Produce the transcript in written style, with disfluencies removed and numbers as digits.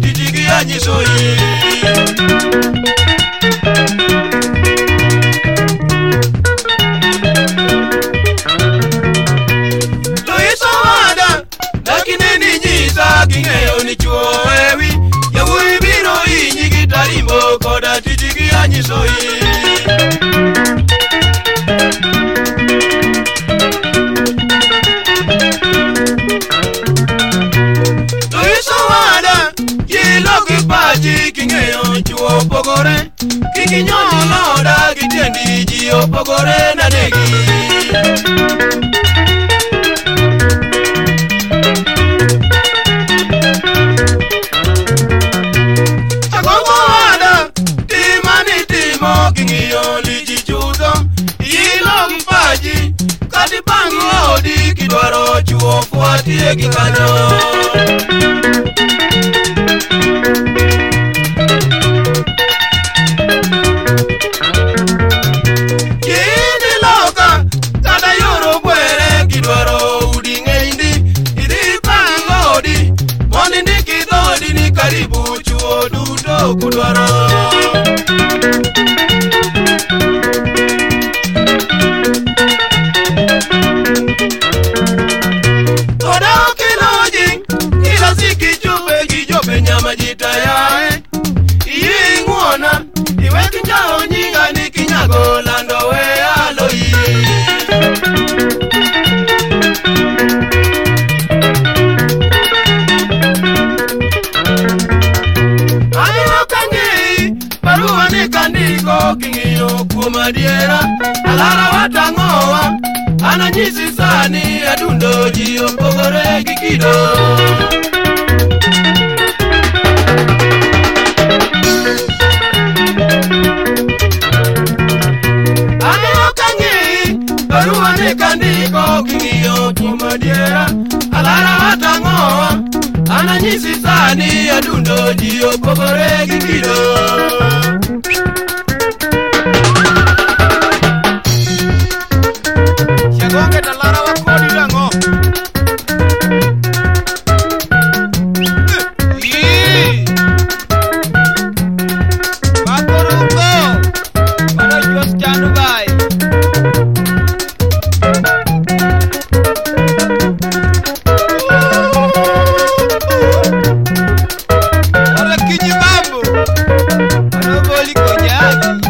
tijigi anyisoi. Loiso wada dakineni nyisa king'eyo ni chuo ewi yawuoyi biro inyi gi tarimbo koda tijigi anyisoi. King'eyo chuo pogore kikinyolo da gitiendi ji opogore nadegi. Chagogo wada timani timo king'iyo liji chutho ilo mpaji kati pangu odi kidwaro chuo fuatie kikanyo. Karibu chuo duto kudwaro. Toda kiloji kila siki chube kijobe nyama jitayae. Iyi nguona iwe kinjao nyinga ni kinyago lando we aloi. Kandiko king'iyo kuom adiera alara watang'owa ananyisi sani adundo ji opogore gi kido. Aneno kang'i barua ni kandiko king'iyo kuom adiera alara watang'owa ananyisi sani adundo ji opogore gi kido. Chagonge talara wakodi rango. Makoruko Mano just stand by. Ora kinyi mambo Mano boli konyaki.